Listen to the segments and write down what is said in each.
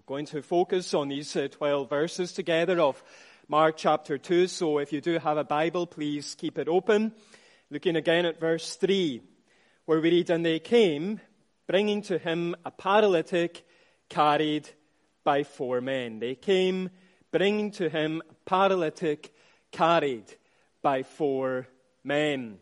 going to focus on these 12 verses together of Mark chapter 2. So if you do have a Bible, please keep it open. Looking again at verse 3, where we read, "And they came, bringing to him a paralytic carried by 4 men." They came, bringing to him a paralytic carried by 4 men.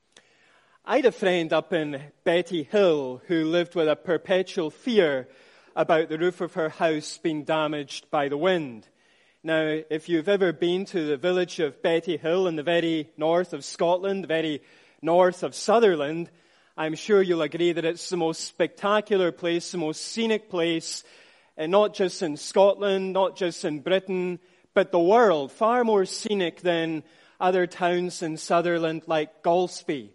I had a friend up in Betty Hill who lived with a perpetual fear about the roof of her house being damaged by the wind. Now, if you've ever been to the village of Betty Hill in the very north of Scotland, the very north of Sutherland, I'm sure you'll agree that it's the most spectacular place, the most scenic place, and not just in Scotland, not just in Britain, but the world, far more scenic than other towns in Sutherland like Golspie.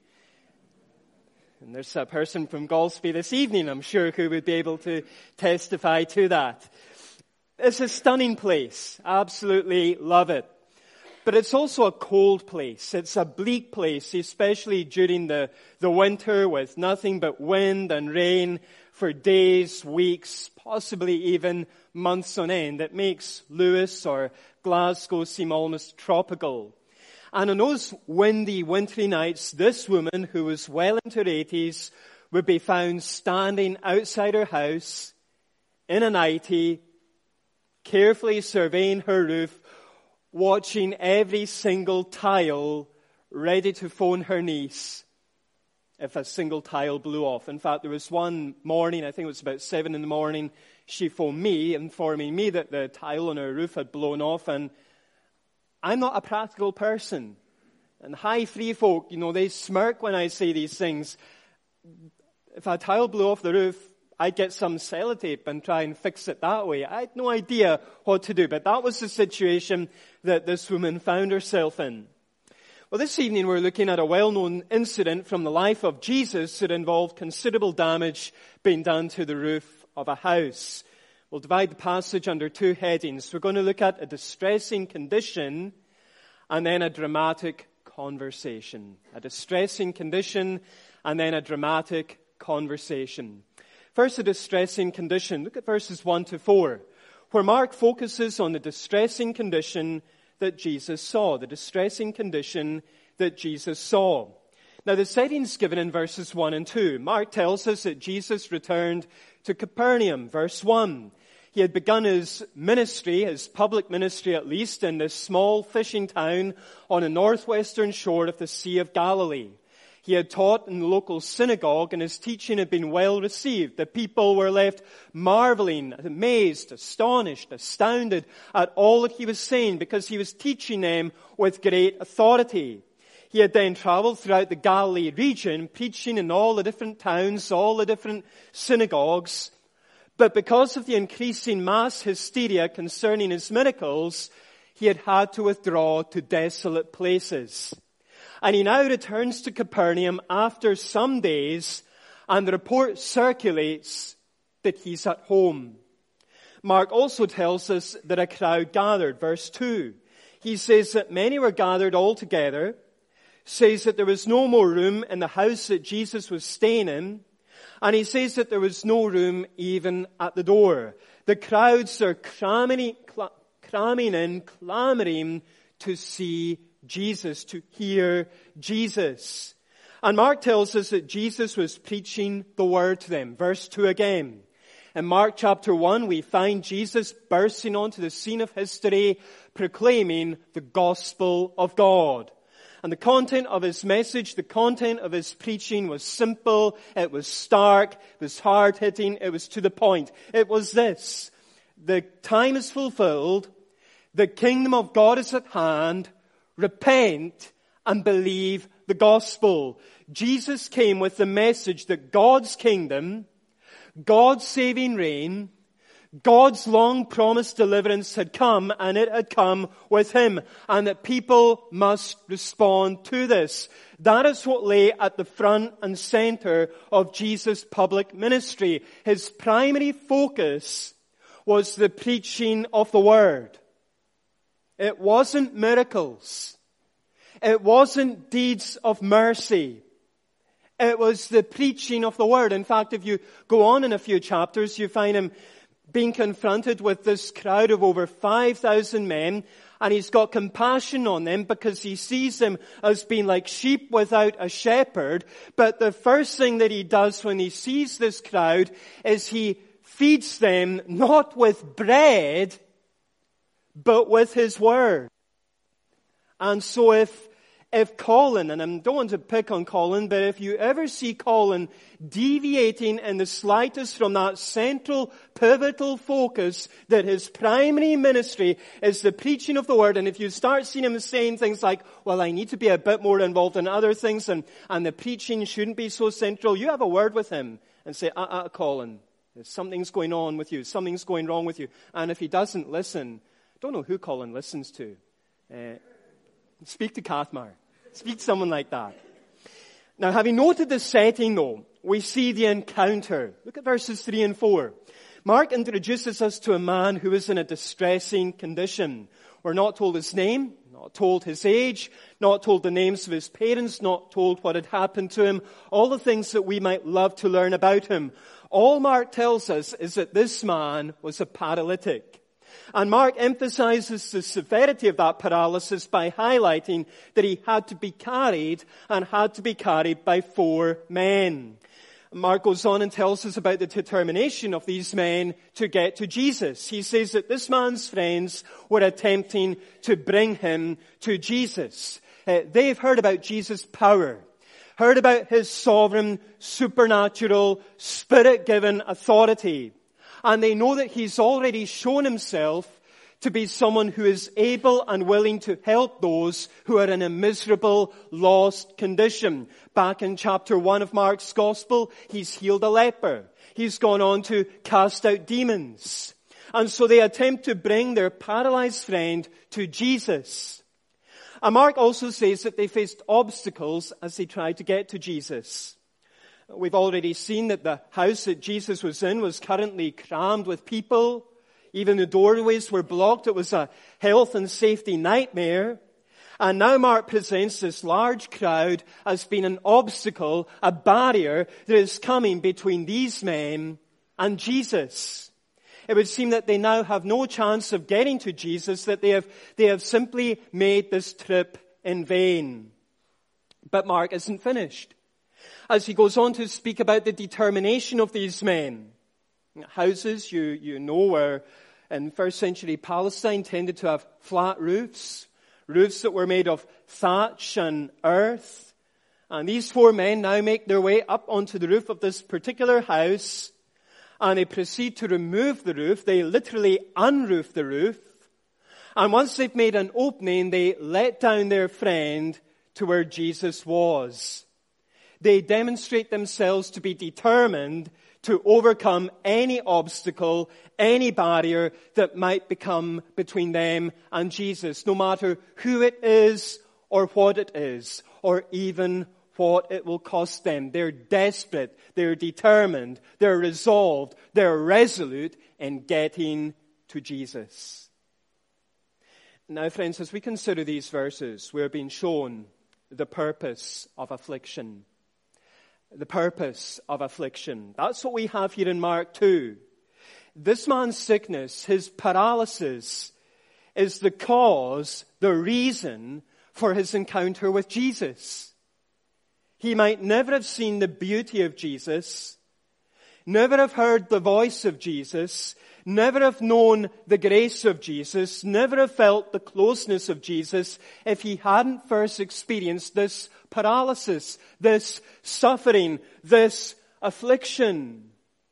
And there's a person from Golspie this evening, I'm sure, who would be able to testify to that. It's a stunning place. Absolutely love it. But it's also a cold place. It's a bleak place, especially during the winter with nothing but wind and rain for days, weeks, possibly even months on end. It makes Lewis or Glasgow seem almost tropical. And on those windy, wintry nights, this woman, who was well into her 80s, would be found standing outside her house in a nightie, carefully surveying her roof, watching every single tile, ready to phone her niece if a single tile blew off. In fact, there was one morning, I think it was about 7 in the morning, she phoned me, informing me that the tile on her roof had blown off, and I'm not a practical person. And high free folk, they smirk when I say these things. If a tile blew off the roof, I'd get some sellotape and try and fix it that way. I had no idea what to do, but that was the situation that this woman found herself in. Well, this evening we're looking at a well-known incident from the life of Jesus that involved considerable damage being done to the roof of a house. We'll divide the passage under 2 headings. We're going to look at a distressing condition and then a dramatic conversation. A distressing condition and then a dramatic conversation. First, a distressing condition. Look at verses 1 to 4, where Mark focuses on the distressing condition that Jesus saw. The distressing condition that Jesus saw. Now, the setting's given in verses 1 and 2. Mark tells us that Jesus returned to Capernaum. Verse 1. He had begun his ministry, his public ministry at least, in this small fishing town on the northwestern shore of the Sea of Galilee. He had taught in the local synagogue, and his teaching had been well received. The people were left marveling, amazed, astonished, astounded at all that he was saying, because he was teaching them with great authority. He had then traveled throughout the Galilee region, preaching in all the different towns, all the different synagogues. But because of the increasing mass hysteria concerning his miracles, he had had to withdraw to desolate places. And he now returns to Capernaum after some days, and the report circulates that he's at home. Mark also tells us that a crowd gathered. Verse 2. He says that many were gathered all together, says that there was no more room in the house that Jesus was staying in, and he says that there was no room even at the door. The crowds are cramming in, clamoring to see Jesus, to hear Jesus. And Mark tells us that Jesus was preaching the word to them. Verse 2 again. In Mark chapter 1, we find Jesus bursting onto the scene of history, proclaiming the gospel of God. And the content of his message, the content of his preaching was simple, it was stark, it was hard-hitting, it was to the point. It was this: the time is fulfilled, the kingdom of God is at hand, repent and believe the gospel. Jesus came with the message that God's kingdom, God's saving reign, God's long-promised deliverance had come, and it had come with him, and that people must respond to this. That is what lay at the front and center of Jesus' public ministry. His primary focus was the preaching of the word. It wasn't miracles. It wasn't deeds of mercy. It was the preaching of the word. In fact, if you go on in a few chapters, you find him being confronted with this crowd of over 5,000 men, and he's got compassion on them because he sees them as being like sheep without a shepherd. But the first thing that he does when he sees this crowd is he feeds them not with bread, but with his word. And so if Colin, and I don't want to pick on Colin, but if you ever see Colin deviating in the slightest from that central, pivotal focus that his primary ministry is the preaching of the word, and if you start seeing him saying things like, well, I need to be a bit more involved in other things, and the preaching shouldn't be so central, you have a word with him and say, Colin, something's going on with you, something's going wrong with you. And if he doesn't listen, don't know who Colin listens to. Speak to Cathmar. Speak to someone like that. Now, having noted the setting, though, we see the encounter. Look at verses 3 and 4. Mark introduces us to a man who is in a distressing condition. We're not told his name, not told his age, not told the names of his parents, not told what had happened to him, all the things that we might love to learn about him. All Mark tells us is that this man was a paralytic. And Mark emphasizes the severity of that paralysis by highlighting that he had to be carried and had to be carried by 4 men. Mark goes on and tells us about the determination of these men to get to Jesus. He says that this man's friends were attempting to bring him to Jesus. They've heard about Jesus' power, heard about his sovereign, supernatural, spirit-given authority. And they know that he's already shown himself to be someone who is able and willing to help those who are in a miserable, lost condition. Back in chapter 1 of Mark's Gospel, he's healed a leper. He's gone on to cast out demons. And so they attempt to bring their paralyzed friend to Jesus. And Mark also says that they faced obstacles as they tried to get to Jesus. We've already seen that the house that Jesus was in was currently crammed with people. Even the doorways were blocked. It was a health and safety nightmare. And now Mark presents this large crowd as being an obstacle, a barrier that is coming between these men and Jesus. It would seem that they now have no chance of getting to Jesus, that they have simply made this trip in vain. But Mark isn't finished, as he goes on to speak about the determination of these men. Houses, you know, were in first century Palestine tended to have flat roofs that were made of thatch and earth. And these 4 men now make their way up onto the roof of this particular house, and they proceed to remove the roof. They literally unroof the roof. And once they've made an opening, they let down their friend to where Jesus was. They demonstrate themselves to be determined to overcome any obstacle, any barrier that might become between them and Jesus, no matter who it is or what it is, or even what it will cost them. They're desperate, they're determined, they're resolved, they're resolute in getting to Jesus. Now, friends, as we consider these verses, we're being shown the purpose of affliction. The purpose of affliction. That's what we have here in Mark 2. This man's sickness, his paralysis, is the cause, the reason for his encounter with Jesus. He might never have seen the beauty of Jesus, never have heard the voice of Jesus, never have known the grace of Jesus, never have felt the closeness of Jesus if he hadn't first experienced this paralysis, this suffering, this affliction.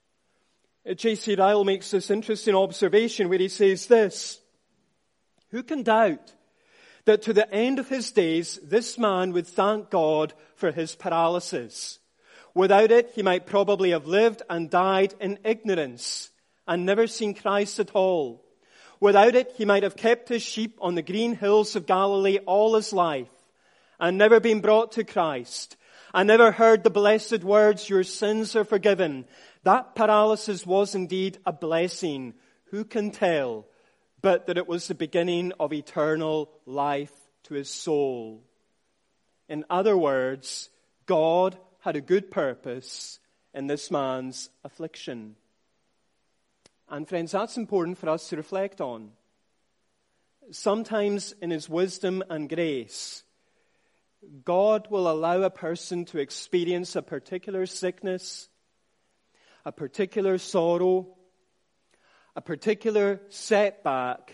J.C. Ryle makes this interesting observation where he says this: who can doubt that to the end of his days, this man would thank God for his paralysis? Without it, he might probably have lived and died in ignorance and never seen Christ at all. Without it, he might have kept his sheep on the green hills of Galilee all his life and never been brought to Christ and never heard the blessed words, "Your sins are forgiven." That paralysis was indeed a blessing. Who can tell? But that it was the beginning of eternal life to his soul. In other words, God had a good purpose in this man's affliction. And friends, that's important for us to reflect on. Sometimes in His wisdom and grace, God will allow a person to experience a particular sickness, a particular sorrow, a particular setback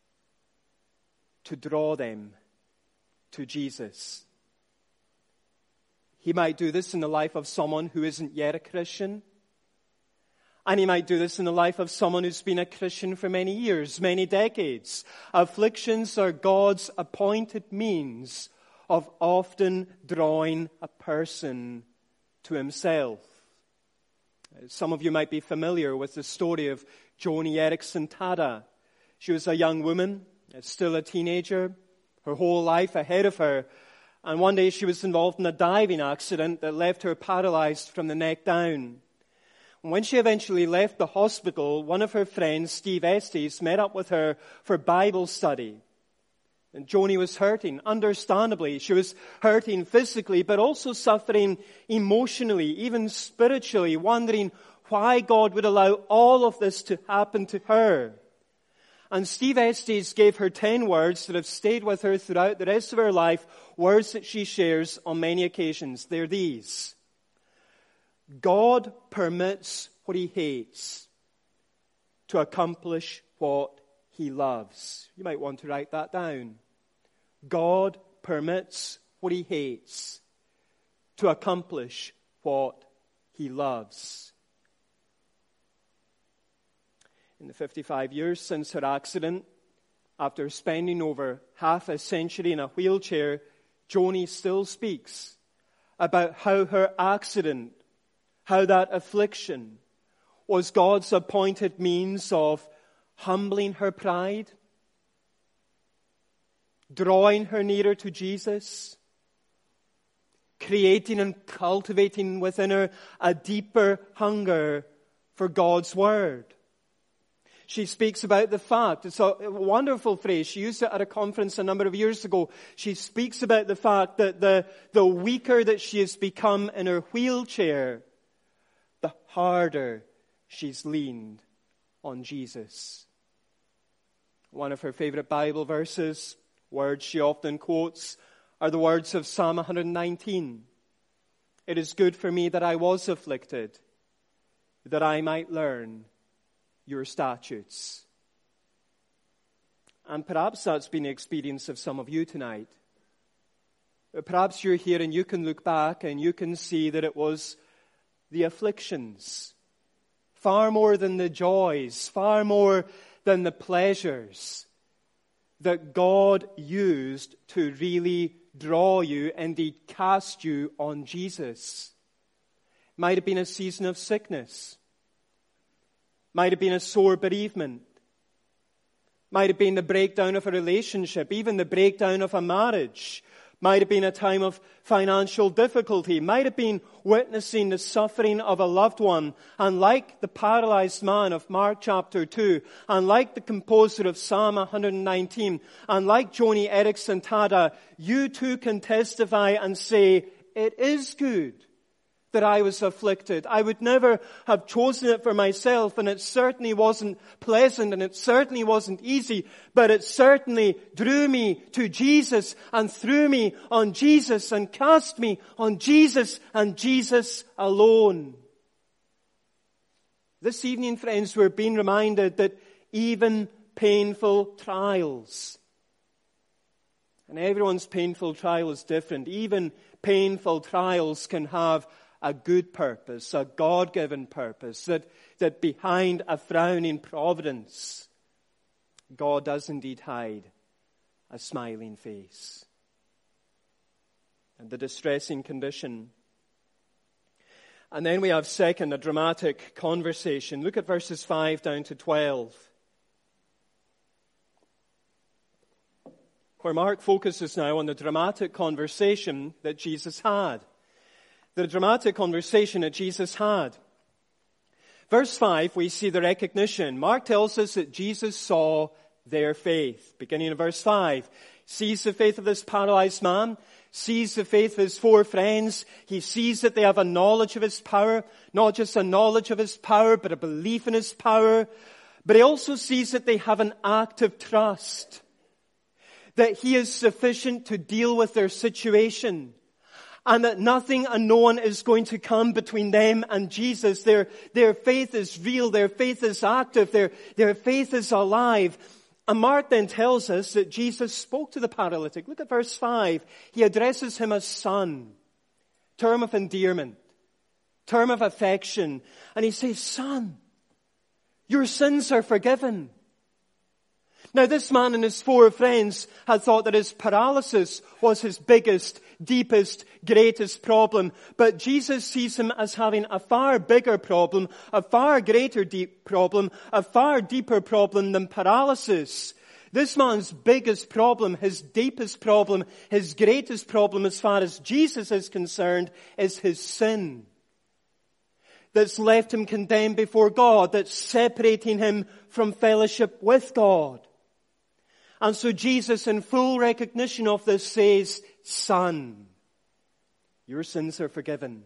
to draw them to Jesus. He might do this in the life of someone who isn't yet a Christian. And He might do this in the life of someone who's been a Christian for many years, many decades. Afflictions are God's appointed means of often drawing a person to Himself. Some of you might be familiar with the story of Joni Eareckson Tada. She was a young woman, still a teenager, her whole life ahead of her. And one day she was involved in a diving accident that left her paralyzed from the neck down. When she eventually left the hospital, one of her friends, Steve Estes, met up with her for Bible study. And Joni was hurting, understandably. She was hurting physically, but also suffering emotionally, even spiritually, wondering why God would allow all of this to happen to her. And Steve Estes gave her 10 words that have stayed with her throughout the rest of her life, words that she shares on many occasions. They're these: God permits what He hates to accomplish what He loves. You might want to write that down. God permits what He hates to accomplish what He loves. In the 55 years since her accident, after spending over half a century in a wheelchair, Joni still speaks about how her accident, how that affliction was God's appointed means of humbling her pride, drawing her nearer to Jesus, creating and cultivating within her a deeper hunger for God's Word. She speaks about the fact, it's a wonderful phrase, she used it at a conference a number of years ago. She speaks about the fact that the weaker that she has become in her wheelchair, the harder she's leaned on Jesus. One of her favorite Bible verses, words she often quotes, are the words of Psalm 119. It is good for me that I was afflicted, that I might learn your statutes. And perhaps that's been the experience of some of you tonight. Perhaps you're here and you can look back and you can see that it was the afflictions, far more than the joys, far more than the pleasures, that God used to really draw you, indeed cast you on Jesus. Might have been a season of sickness. Might have been a sore bereavement. Might have been the breakdown of a relationship, even the breakdown of a marriage. Might have been a time of financial difficulty. Might have been witnessing the suffering of a loved one. And like the paralyzed man of Mark chapter 2, and like the composer of Psalm 119, and like Joni Eareckson Tada, you too can testify and say, it is good that I was afflicted. I would never have chosen it for myself, and it certainly wasn't pleasant, and it certainly wasn't easy, but it certainly drew me to Jesus and threw me on Jesus and cast me on Jesus and Jesus alone. This evening, friends, we're being reminded that even painful trials, and everyone's painful trial is different, even painful trials can have a good purpose, a God-given purpose, that behind a frowning providence, God does indeed hide a smiling face. And the distressing condition. And then we have second, a dramatic conversation. Look at verses 5 down to 12. Where Mark focuses now on the dramatic conversation that Jesus had. The dramatic conversation that Jesus had. Verse 5, we see the recognition. Mark tells us that Jesus saw their faith. Beginning in verse 5. Sees the faith of this paralyzed man. Sees the faith of his 4 friends. He sees that they have a knowledge of His power. Not just a knowledge of His power, but a belief in His power. But he also sees that they have an active trust, that he is sufficient to deal with their situation, and that nothing and no one is going to come between them and Jesus. Their faith is real, their faith is active, their faith is alive. And Mark then tells us that Jesus spoke to the paralytic. Look at verse 5. He addresses him as son, term of endearment, term of affection. And he says, son, your sins are forgiven. Now this man and his 4 friends had thought that his paralysis was his biggest, deepest, greatest problem. But Jesus sees him as having a far bigger problem, a far greater deep problem, a far deeper problem than paralysis. This man's biggest problem, his deepest problem, his greatest problem as far as Jesus is concerned is his sin. That's left him condemned before God, that's separating him from fellowship with God. And so Jesus, in full recognition of this, says, son, your sins are forgiven.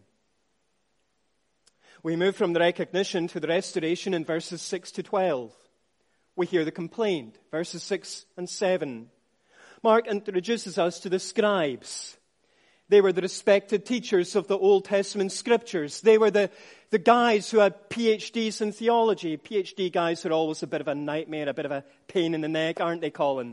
We move from the recognition to the restoration in verses 6 to 12. We hear the complaint, verses 6 and 7. Mark introduces us to the scribes. They were the respected teachers of the Old Testament scriptures. They were the guys who had PhDs in theology. PhD guys are always a bit of a nightmare, a bit of a pain in the neck, aren't they, Colin?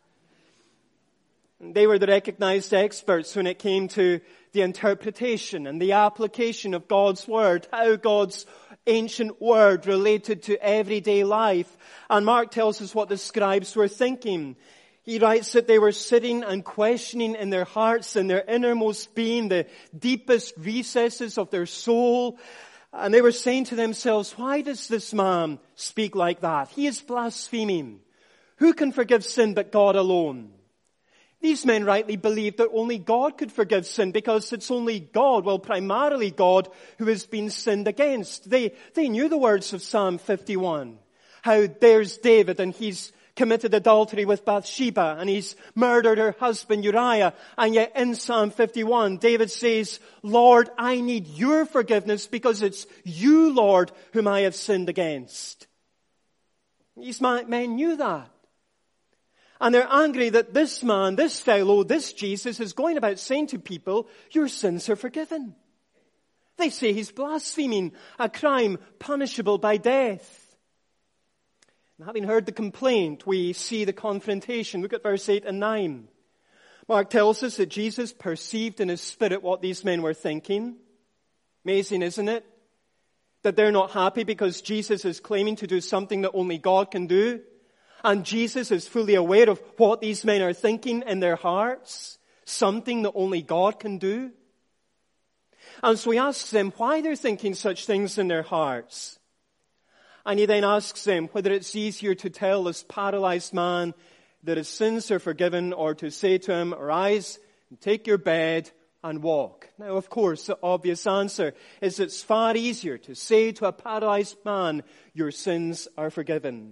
They were the recognized experts when it came to the interpretation and the application of God's Word, how God's ancient Word related to everyday life. And Mark tells us what the scribes were thinking. He writes that they were sitting and questioning in their hearts, in their innermost being, the deepest recesses of their soul. And they were saying to themselves, why does this man speak like that? He is blaspheming. Who can forgive sin but God alone? These men rightly believed that only God could forgive sin because it's only God, well, primarily God, who has been sinned against. They knew the words of Psalm 51. How there's David and he's committed adultery with Bathsheba and he's murdered her husband Uriah. And yet in Psalm 51, David says, Lord, I need your forgiveness because it's you, Lord, whom I have sinned against. These men knew that. And they're angry that this man, this fellow, this Jesus is going about saying to people, your sins are forgiven. They say he's blaspheming, a crime punishable by death. And having heard the complaint, we see the confrontation. Look at verse 8 and 9. Mark tells us that Jesus perceived in his spirit what these men were thinking. Amazing, isn't it? That they're not happy because Jesus is claiming to do something that only God can do. And Jesus is fully aware of what these men are thinking in their hearts. Something that only God can do. And so he asks them why they're thinking such things in their hearts. And he then asks them whether it's easier to tell this paralyzed man that his sins are forgiven or to say to him, arise and take your bed and walk. Now, of course, the obvious answer is it's far easier to say to a paralyzed man, your sins are forgiven.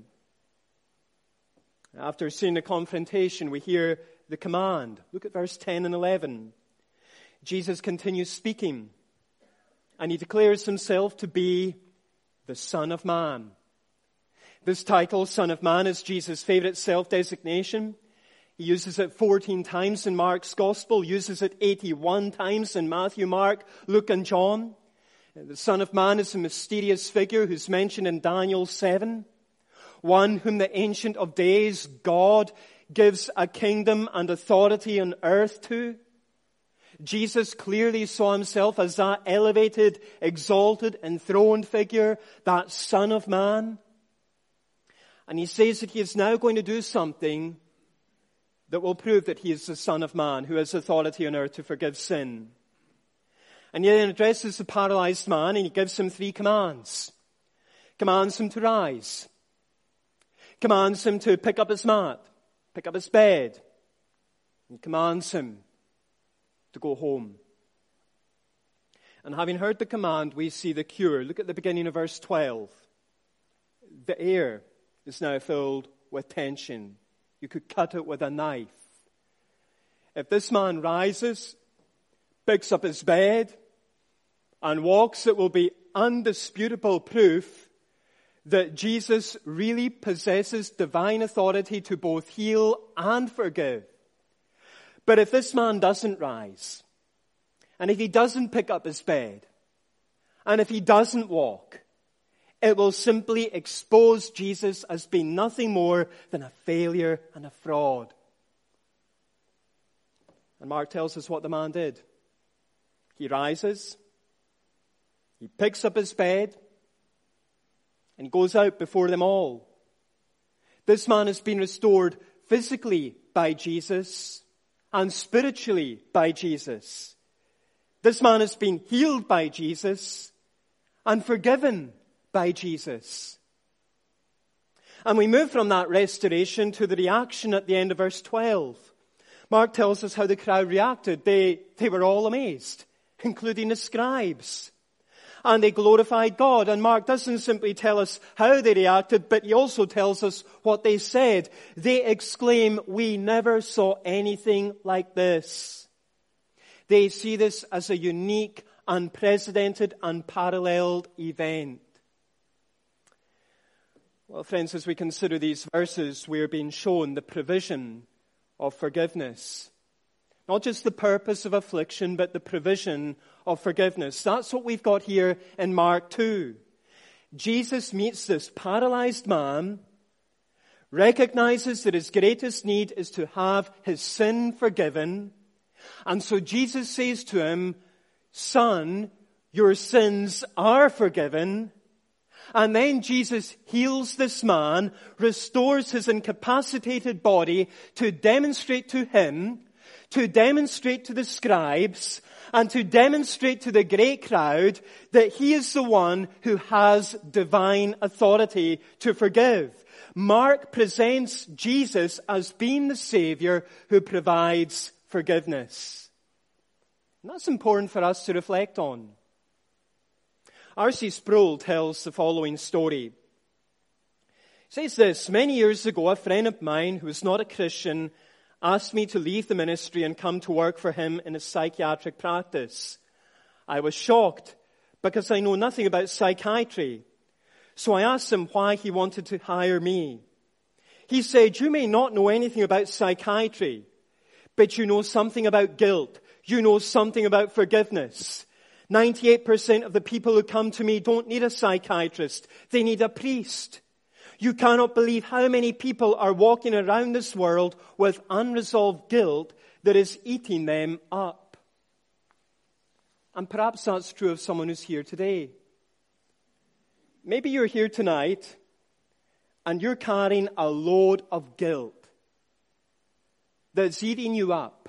After seeing the confrontation, we hear the command. Look at verse 10 and 11. Jesus continues speaking, and he declares himself to be the Son of Man. This title, Son of Man, is Jesus' favorite self-designation. He uses it 14 times in Mark's Gospel, uses it 81 times in Matthew, Mark, Luke, and John. The Son of Man is a mysterious figure who's mentioned in Daniel 7. One whom the Ancient of Days, God, gives a kingdom and authority on earth to. Jesus clearly saw himself as that elevated, exalted, enthroned figure, that Son of Man. And he says that he is now going to do something that will prove that he is the Son of Man who has authority on earth to forgive sin. And he then addresses the paralyzed man and he gives him 3 commands. Commands him to rise. Commands him to pick up his mat, pick up his bed. And commands him to go home. And having heard the command, we see the cure. Look at the beginning of verse 12. The air is now filled with tension. You could cut it with a knife. If this man rises, picks up his bed, and walks, it will be undisputable proof that Jesus really possesses divine authority to both heal and forgive. But if this man doesn't rise, and if he doesn't pick up his bed, and if he doesn't walk, it will simply expose Jesus as being nothing more than a failure and a fraud. And Mark tells us what the man did. He rises, he picks up his bed, and he goes out before them all. This man has been restored physically by Jesus and spiritually by Jesus. This man has been healed by Jesus and forgiven by Jesus. And we move from that restoration to the reaction at the end of verse 12. Mark tells us how the crowd reacted. They were all amazed, including the scribes. And they glorified God. And Mark doesn't simply tell us how they reacted, but he also tells us what they said. They exclaim, "We never saw anything like this." They see this as a unique, unprecedented, unparalleled event. Well, friends, as we consider these verses, we are being shown the provision of forgiveness. Not just the purpose of affliction, but the provision of forgiveness. That's what we've got here in Mark 2. Jesus meets this paralyzed man, recognizes that his greatest need is to have his sin forgiven. And so Jesus says to him, "Son, your sins are forgiven." And then Jesus heals this man, restores his incapacitated body to demonstrate to him, to demonstrate to the scribes, and to demonstrate to the great crowd that he is the one who has divine authority to forgive. Mark presents Jesus as being the Savior who provides forgiveness. And that's important for us to reflect on. R.C. Sproul tells the following story. He says this: "Many years ago, a friend of mine who was not a Christian asked me to leave the ministry and come to work for him in a psychiatric practice. I was shocked because I know nothing about psychiatry. So I asked him why he wanted to hire me. He said, 'You may not know anything about psychiatry, but you know something about guilt. You know something about forgiveness. 98% of the people who come to me don't need a psychiatrist. They need a priest. You cannot believe how many people are walking around this world with unresolved guilt that is eating them up.'" And perhaps that's true of someone who's here today. Maybe you're here tonight and you're carrying a load of guilt that's eating you up.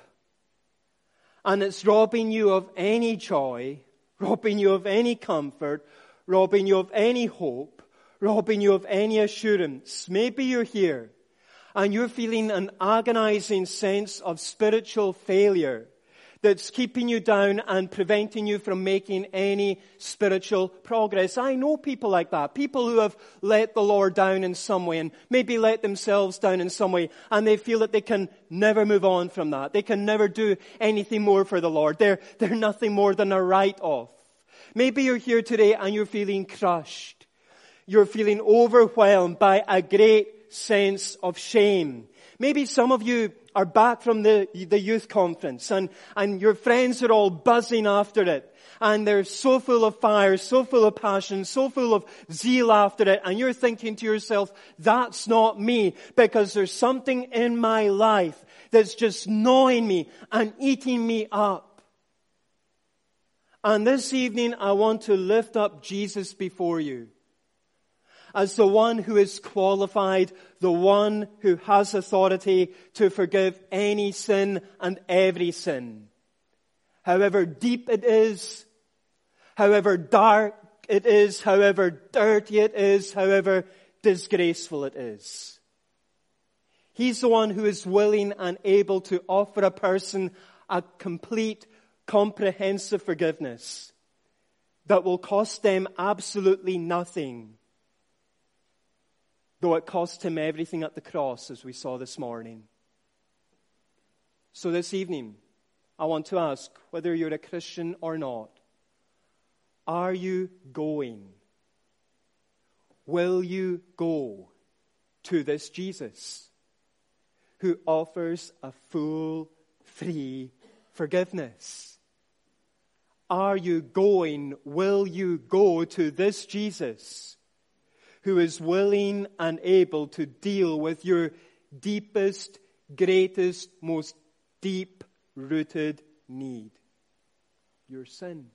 And it's robbing you of any joy, robbing you of any comfort, robbing you of any hope, robbing you of any assurance. Maybe you're here and you're feeling an agonizing sense of spiritual failure that's keeping you down and preventing you from making any spiritual progress. I know people like that. People who have let the Lord down in some way and maybe let themselves down in some way, and they feel that they can never move on from that. They can never do anything more for the Lord. They're nothing more than a write-off. Maybe you're here today and you're feeling crushed. You're feeling overwhelmed by a great sense of shame. Maybe some of you are back from the youth conference and your friends are all buzzing after it. And they're so full of fire, so full of passion, so full of zeal after it. And you're thinking to yourself, that's not me, because there's something in my life that's just gnawing me and eating me up. And this evening I want to lift up Jesus before you as the one who is qualified, the one who has authority to forgive any sin and every sin. However deep it is, however dark it is, however dirty it is, however disgraceful it is. He's the one who is willing and able to offer a person a complete, comprehensive forgiveness that will cost them absolutely nothing, though it cost him everything at the cross, as we saw this morning. So this evening, I want to ask, whether you're a Christian or not, are you going? will you go to this Jesus who offers a full, free forgiveness? Are you going, will you go to this Jesus who is willing and able to deal with your deepest, greatest, most deep-rooted need? Your sin.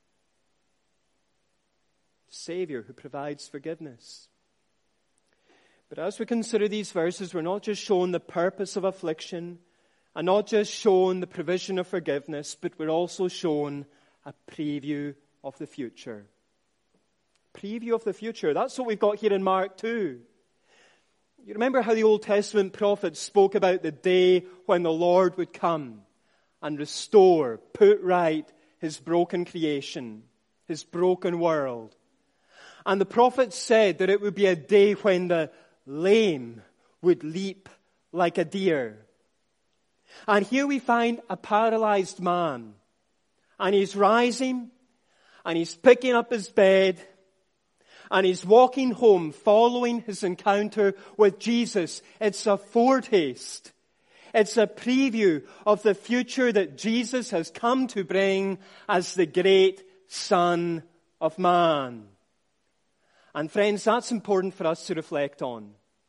Savior who provides forgiveness. But as we consider these verses, we're not just shown the purpose of affliction and not just shown the provision of forgiveness, but we're also shown a preview of the future. Preview of the future. That's what we've got here in Mark 2. You remember how the Old Testament prophets spoke about the day when the Lord would come and restore, put right his broken creation, his broken world. And the prophets said that it would be a day when the lame would leap like a deer. And here we find a paralyzed man. And he's rising, and he's picking up his bed, and he's walking home following his encounter with Jesus. It's a foretaste. It's a preview of the future that Jesus has come to bring as the great Son of Man. And friends, that's important for us to reflect on.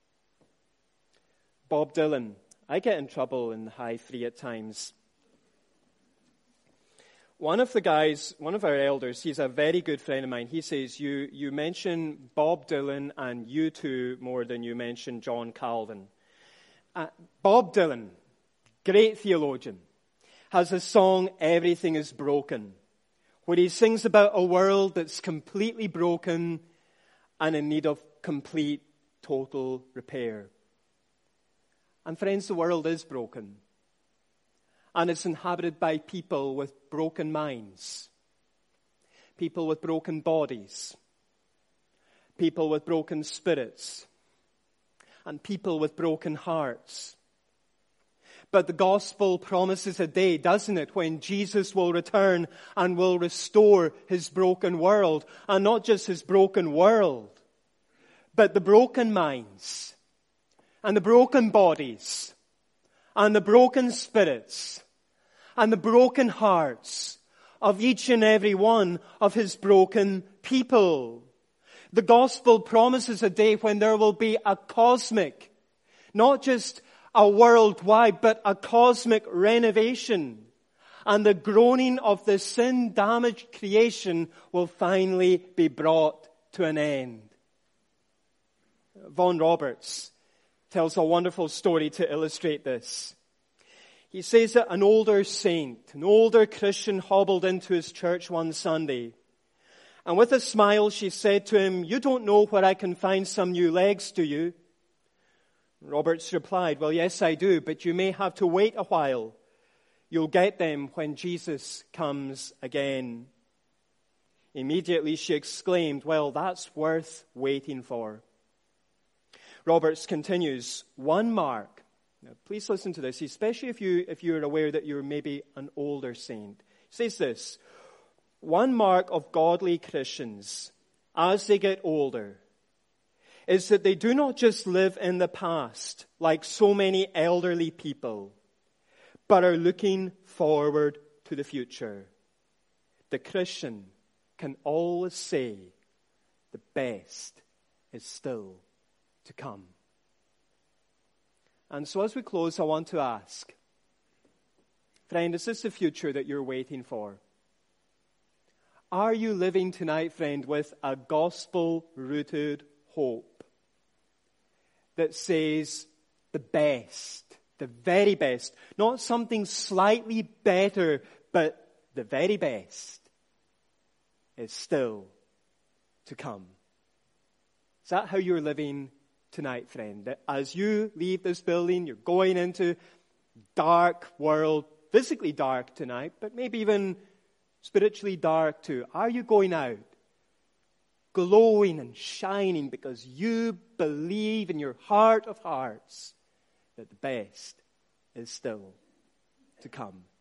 Bob Dylan. I get in trouble in High Free at times. One of our elders, he's a very good friend of mine. He says, you mention Bob Dylan and U2 more than you mention John Calvin. Bob Dylan, great theologian, has a song, Everything is Broken, where he sings about a world that's completely broken and in need of complete, total repair. And friends, the world is broken. And it's inhabited by people with broken minds, people with broken bodies, people with broken spirits, and people with broken hearts. But the gospel promises a day, doesn't it, when Jesus will return and will restore his broken world. And not just his broken world, but the broken minds, and the broken bodies, and the broken spirits, and the broken hearts of each and every one of his broken people. The gospel promises a day when there will be a cosmic, not just a worldwide, but a cosmic renovation. And the groaning of the sin-damaged creation will finally be brought to an end. Vaughan Roberts tells a wonderful story to illustrate this. He says that an older saint, an older Christian, hobbled into his church one Sunday. And with a smile, she said to him, "You don't know where I can find some new legs, do you?" Roberts replied, "Well, yes, I do, but you may have to wait a while. You'll get them when Jesus comes again." Immediately she exclaimed, "Well, that's worth waiting for." Roberts continues, one mark. Now, please listen to this, especially if you're aware that you're maybe an older saint. He says this, one mark of godly Christians as they get older is that they do not just live in the past like so many elderly people, but are looking forward to the future. The Christian can always say, the best is still to come. And so as we close, I want to ask, friend, is this the future that you're waiting for? Are you living tonight, friend, with a gospel-rooted hope that says the best, the very best, not something slightly better, but the very best is still to come? Is that how you're living tonight, friend? That as you leave this building, you're going into dark world, physically dark tonight, but maybe even spiritually dark too. Are you going out glowing and shining because you believe in your heart of hearts that the best is still to come?